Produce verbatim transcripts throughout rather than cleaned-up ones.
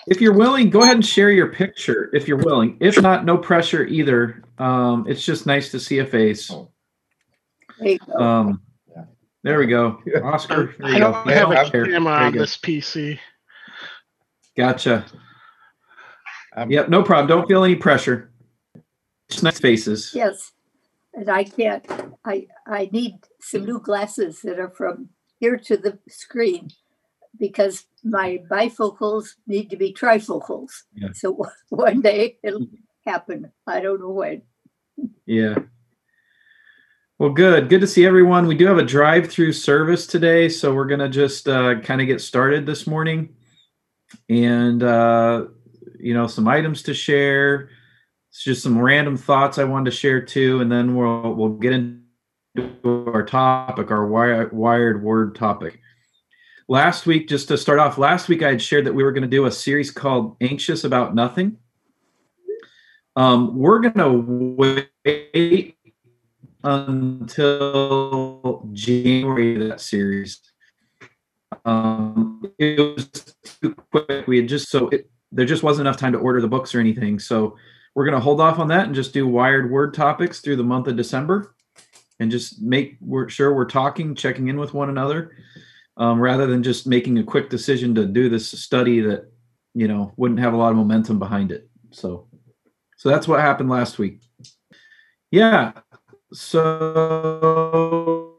If you're willing, go ahead and share your picture if you're willing. If not, no pressure either. Um, it's just nice to see a face. There you go. Um, there we go. Oscar, there I you don't go. have a There. camera There you on go. this P C. Gotcha. Um, Yep, no problem. Don't feel any pressure. Just nice faces. Yes. And I can't, I, I need some new glasses that are from here to the screen because my bifocals need to be trifocals. Yeah. So one day it'll happen. I don't know when. Yeah. Well, good. Good to see everyone. We do have a drive-through service today, so we're going to just uh, kind of get started this morning. And, uh, you know, some items to share. It's just some random thoughts I wanted to share too, and then we'll we'll get into our topic, our wire, wired word topic. Last week, just to start off, last week I had shared that we were going to do a series called Anxious About Nothing. Um, we're going to wait until January of that series. Um, it was too quick. We had just, so it, there just wasn't enough time to order the books or anything. So we're going to hold off on that and just do wired word topics through the month of December and just make we're, sure we're talking, checking in with one another, um, rather than just making a quick decision to do this study that, you know, wouldn't have a lot of momentum behind it. So, so that's what happened last week. Yeah. So,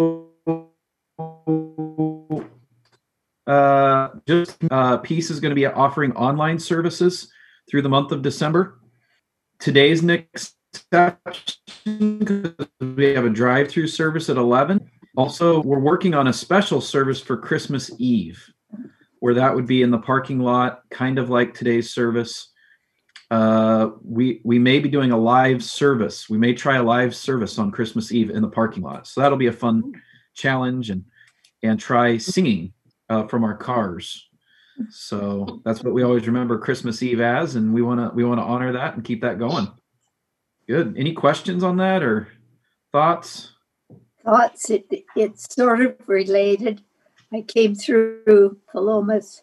uh, just uh, Peace is going to be offering online services through the month of December. Today's next exception because we have a drive-through service at eleven. Also, we're working on a special service for Christmas Eve, where that would be in the parking lot, kind of like today's service. Uh, we we may be doing a live service. We may try a live service on Christmas Eve in the parking lot. So that'll be a fun challenge, and and try singing uh, from our cars. So that's what we always remember Christmas Eve as, and we want to we want to honor that and keep that going. Good. Any questions on that or thoughts? Thoughts, it, it's sort of related. I came through Palomas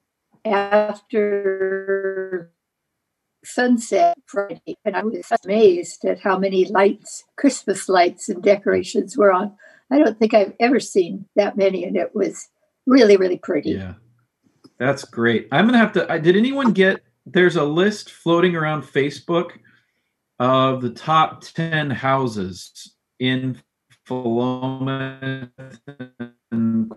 after sunset Friday, and I was amazed at how many lights, Christmas lights and decorations were on. I don't think I've ever seen that many, and it was really, really pretty. Yeah. That's great. I'm going to have to, I, did anyone get, there's a list floating around Facebook of the top ten houses in Philomath and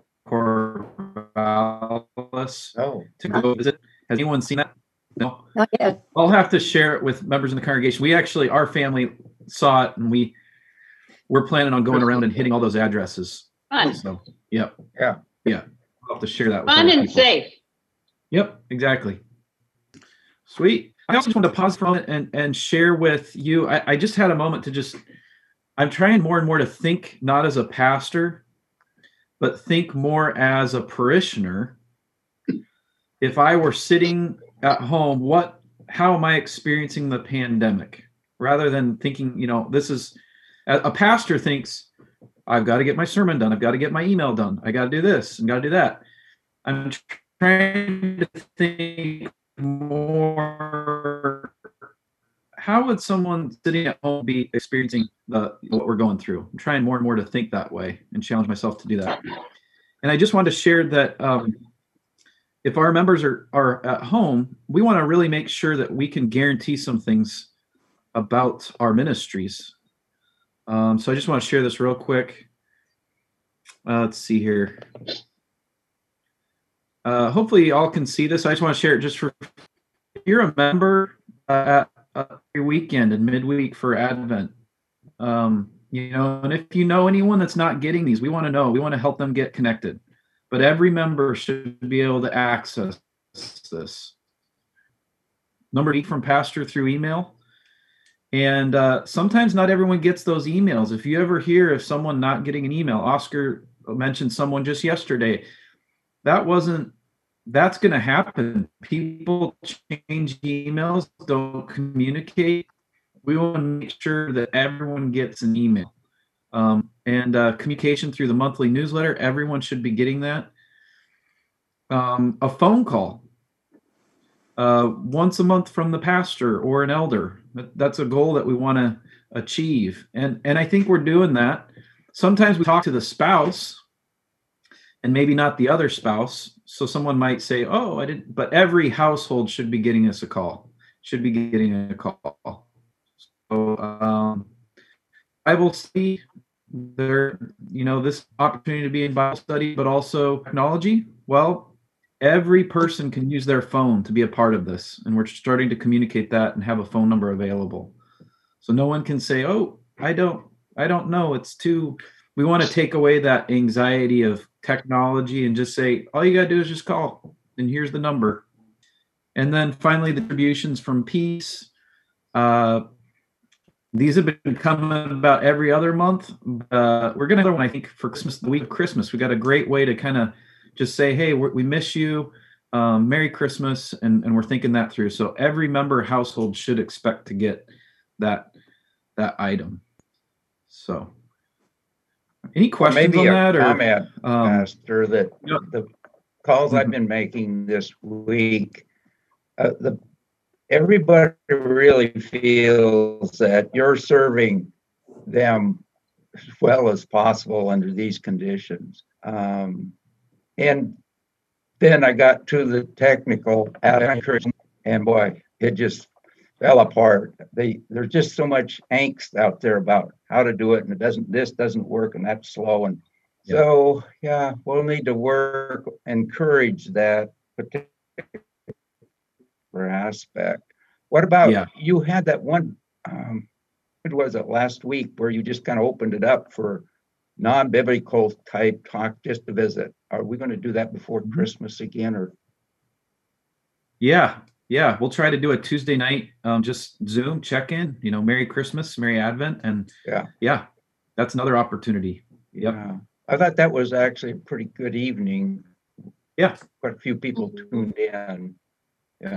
Corvallis Oh. to go visit. Has anyone seen that? No. Not yet. I'll have to share it with members in the congregation. We actually, our family saw it, and we, we're planning on going around and hitting all those addresses. Fun. So, yep. Yeah. Yeah. I'll have to share that with Fun other and people. safe. Yep, exactly. Sweet. I also just wanted to pause for a moment and, and share with you. I, I just had a moment to just, I'm trying more and more to think not as a pastor, but think more as a parishioner. If I were sitting at home, what, how am I experiencing the pandemic? Rather than thinking, you know, this is, a, a pastor thinks, I've got to get my sermon done. I've got to get my email done. I got to do this and got to do that. I'm trying to think more, how would someone sitting at home be experiencing the what we're going through? I'm trying more and more to think that way and challenge myself to do that. And I just wanted to share that um, if our members are, are at home, we want to really make sure that we can guarantee some things about our ministries. Um, so I just want to share this real quick. Uh, let's see here. Uh, hopefully you all can see this. I just want to share it just for, if you're a member uh, at uh, your weekend and midweek for Advent, um, you know, and if you know anyone that's not getting these, we want to know, we want to help them get connected, but every member should be able to access this. Number eight from pastor through email. And uh, sometimes not everyone gets those emails. If you ever hear of someone not getting an email, Oscar mentioned someone just yesterday. That wasn't, that's going to happen. People change emails, don't communicate. We want to make sure that everyone gets an email. Um, and uh, communication through the monthly newsletter, everyone should be getting that. Um, a phone call. uh, once a month from the pastor or an elder. That- That's a goal that we want to achieve. And, and I think we're doing that. Sometimes we talk to the spouse and maybe not the other spouse. So someone might say, oh, I didn't, but every household should be getting us a call, should be getting a call. So um, I will see there, you know, this opportunity to be in Bible study, but also technology. Well, every person can use their phone to be a part of this. And we're starting to communicate that and have a phone number available. So no one can say, oh, I don't, I don't know. It's too, we want to take away that anxiety of technology and just say, all you got to do is just call and here's the number. And then finally, the distributions from Peace. Uh, these have been coming about every other month. Uh, we're going to have one, I think, for Christmas, the week of Christmas. We got a great way to kind of just say, hey, we're, we miss you. Um, Merry Christmas. And, and we're thinking that through. So every member household should expect to get that, that item. So any questions Maybe on a that? Or comment, um, Pastor, that Yep. the calls I've Mhm. been making this week, uh, the everybody really feels that you're serving them as well as possible under these conditions. Um, and then I got to the technical aspect, and boy, it just fell apart. They there's just so much angst out there about how to do it, and it doesn't. This doesn't work, and that's slow. And Yeah. so, yeah, we'll need to work, encourage that particular aspect. What about Yeah. you had that one? Um, what was it last week where you just kind of opened it up for non-biblical type talk just to visit? Are we going to do that before Mhm. Christmas again, or? Yeah. Yeah. We'll try to do a Tuesday night, um, just Zoom check in, you know, Merry Christmas, Merry Advent. And Yeah. yeah, that's another opportunity. Yep. Yeah, I thought that was actually a pretty good evening. Yeah. Quite a few people tuned in. Yeah.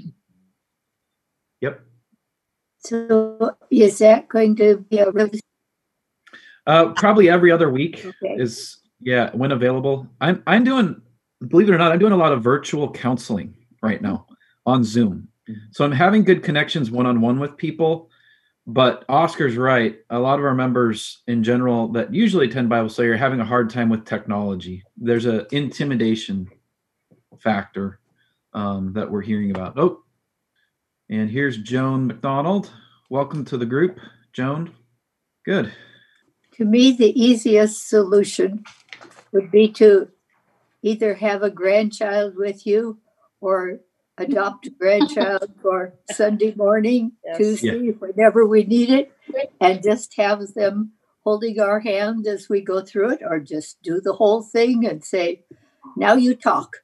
Yep. So is that going to be a really Uh, probably every other week okay? is, yeah, when available. I'm, I'm doing, believe it or not, I'm doing a lot of virtual counseling right now on Zoom. So I'm having good connections one-on-one with people. But Oscar's right. A lot of our members in general that usually attend Bible study are having a hard time with technology. There's an intimidation factor um, that we're hearing about. Oh, and here's Joan McDonald. Welcome to the group, Joan. Good. To me, the easiest solution would be to either have a grandchild with you or adopt a grandchild for Sunday morning, Yes. Tuesday, whenever we need it, and just have them holding our hand as we go through it, or just do the whole thing and say, now you talk.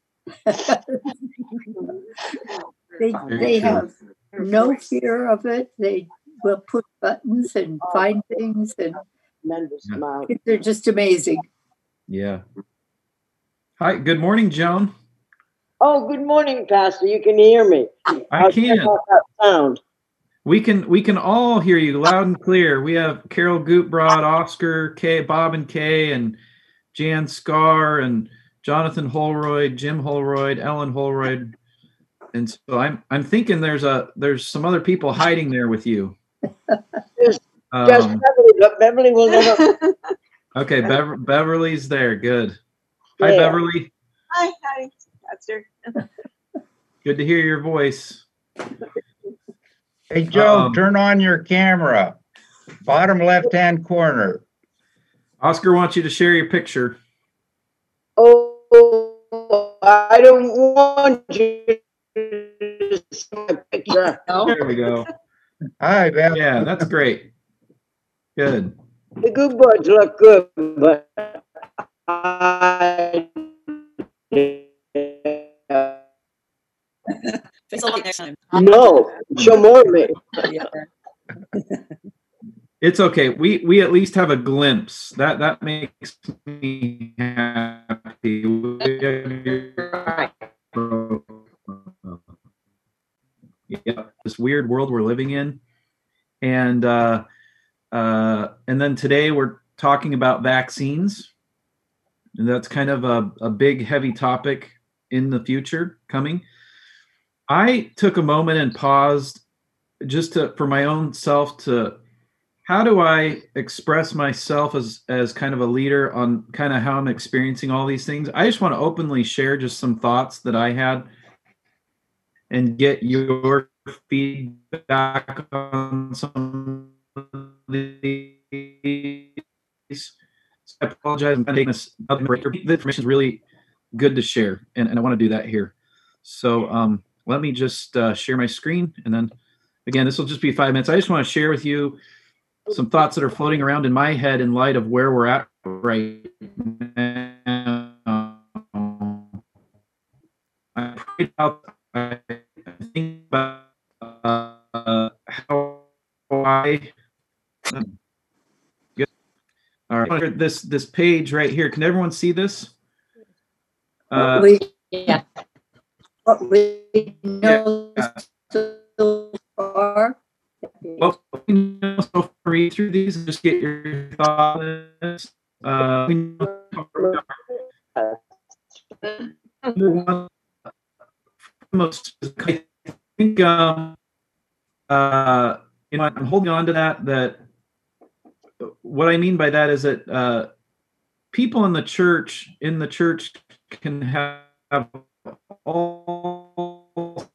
they Very they true. have no fear of it. They will push buttons and find things, and Tremendous Yeah. amount. they're just amazing. Yeah. Hi. Good morning, Joan. Oh, good morning, Pastor. You can hear me. I I'll check can. out that sound. We can. We can all hear you loud and clear. We have Carol Gootbrod, Oscar K, Bob and Kay, and Jan Scar, and Jonathan Holroyd, Jim Holroyd, Ellen Holroyd. And so I'm I'm thinking there's a there's some other people hiding there with you. Just, just Um, Beverly, but Beverly will never. okay, Bev- Beverly's there. Good. Hi, Yeah. Beverly. Hi, hi, Pastor. Good to hear your voice. Hey, Joe, Um, turn on your camera. Bottom left-hand corner. Oscar wants you to share your picture. Oh, I don't want you to see my picture. There we go. Hi, Beth. Yeah, that's great. Good. The good boys look good, but I. Thanks a lot next time. No, show more of me. Yeah. It's okay. We we at least have a glimpse. That that makes me happy. Yeah, this weird world we're living in, and uh, uh, and then today we're talking about vaccines, and that's kind of a, a big, heavy topic in the future coming. I took a moment and paused just to for my own self to how do I express myself as as kind of a leader on kind of how I'm experiencing all these things. I just want to openly share just some thoughts that I had and get your feedback on some of these. So I apologize. I'm taking this. The information is really good to share, and, and I want to do that here. So um, let me just uh, share my screen, and then again, this will just be five minutes. I just want to share with you some thoughts that are floating around in my head in light of where we're at right now. I prayed out. I think about uh, how I. Um, good. All right. This this page right here. Can everyone see this? Uh, we, yeah. What we know yeah. so far. Well, so read through these and just get your thoughts. Uh, one, most, I think, um, uh, you know, I'm holding on to that. That what I mean by that is that uh, people in the church in the church can have all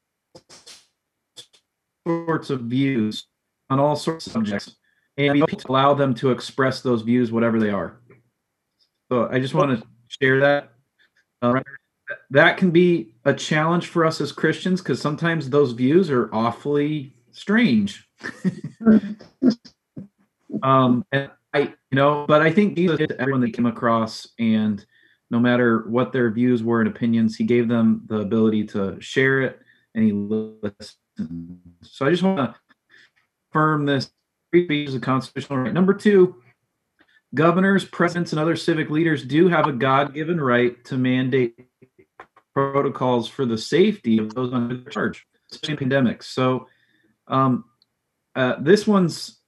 sorts of views on all sorts of subjects, and we allow them to express those views, whatever they are. So I just want to share that. Uh, that can be a challenge for us as Christians because sometimes those views are awfully strange. um, and I, you know, but I think Jesus hit everyone that came across, and no matter what their views were and opinions, he gave them the ability to share it, and he listened. So I just want to affirm this. Free speech is a constitutional right. Number two, governors, presidents, and other civic leaders do have a God-given right to mandate protocols for the safety of those under their charge, especially in pandemics. So um, uh, this one's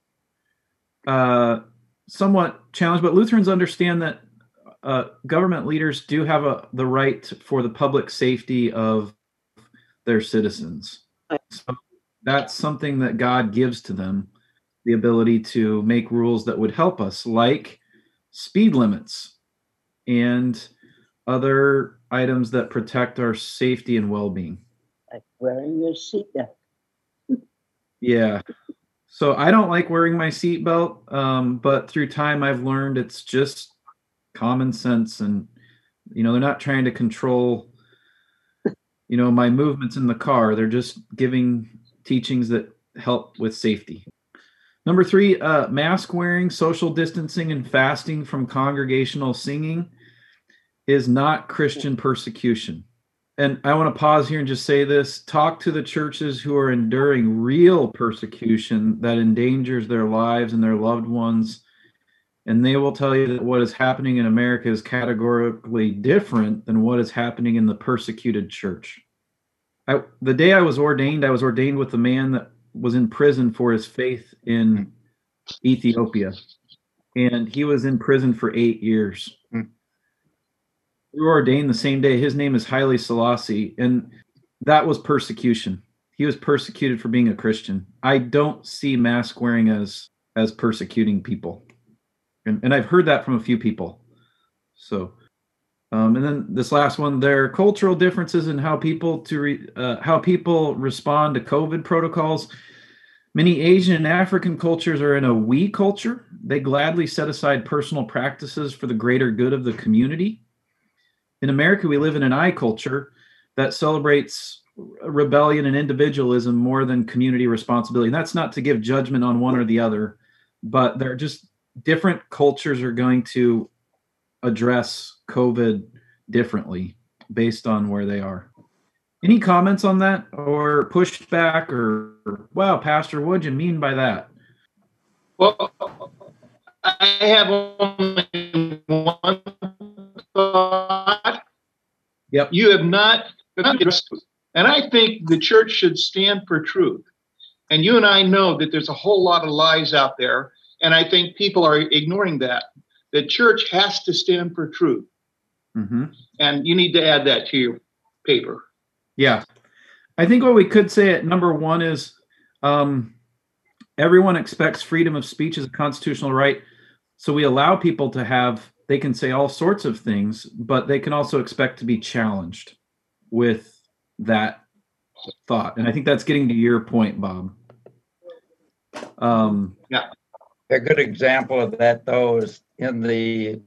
uh, somewhat challenged, but Lutherans understand that uh, government leaders do have a, the right for the public safety of their citizens. So that's something that God gives to them, the ability to make rules that would help us, like speed limits and other items that protect our safety and well-being. Like wearing your seatbelt. Yeah. So I don't like wearing my seatbelt, um, but through time I've learned it's just common sense, and you know they're not trying to control, you know, my movements in the car. They're just giving teachings that help with safety. Number three, uh, mask wearing, social distancing, and fasting from congregational singing is not Christian persecution. And I want to pause here and just say this. Talk to the churches who are enduring real persecution that endangers their lives and their loved ones, and they will tell you that what is happening in America is categorically different than what is happening in the persecuted church. I, the day I was ordained, I was ordained with a man that was in prison for his faith in Ethiopia, and he was in prison for eight years. Mm. We were ordained the same day. His name is Haile Selassie, and that was persecution. He was persecuted for being a Christian. I don't see mask wearing as as persecuting people, and and I've heard that from a few people. So, um, and then this last one, there are cultural differences in how people to re, uh, how people respond to COVID protocols. Many Asian and African cultures are in a we culture. They gladly set aside personal practices for the greater good of the community. In America, we live in an I culture that celebrates rebellion and individualism more than community responsibility. And that's not to give judgment on one or the other, but they're just different cultures are going to address COVID differently based on where they are. Any comments on that or pushback or, wow, Pastor, what'd you mean by that? Well, I have only one thought. Yep. You have not addressed truth. And I think the church should stand for truth. And you and I know that there's a whole lot of lies out there. And I think people are ignoring that. The church has to stand for truth. Mm-hmm. And you need to add that to your paper. Yeah. I think what we could say at number one is um, everyone expects freedom of speech as a constitutional right. So we allow people to have, they can say all sorts of things, but they can also expect to be challenged with that thought. And I think that's getting to your point, Bob. Um, Yeah. A good example of that, though, is in the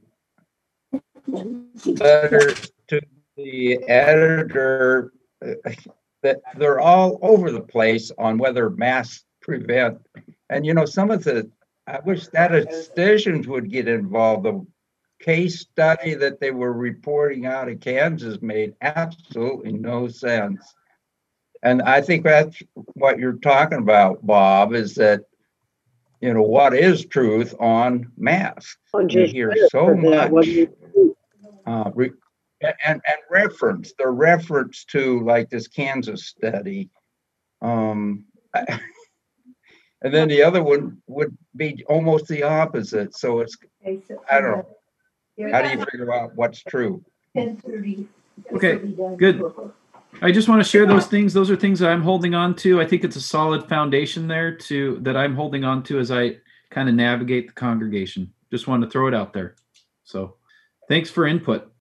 letter to the editor, uh, that they're all over the place on whether masks prevent. And, you know, some of the, I wish statisticians would get involved. The case study that they were reporting out of Kansas made absolutely no sense. And I think that's what you're talking about, Bob, is that, you know, what is truth on masks? You hear so much uh, re- and, and reference, the reference to like this Kansas study. Um, and then the other one would be almost the opposite. So it's, I don't know. How do you figure out what's true? Okay, good. I just want to share those things. Those are things that I'm holding on to. I think it's a solid foundation there to that I'm holding on to as I kind of navigate the congregation. Just wanted to throw it out there. So thanks for input.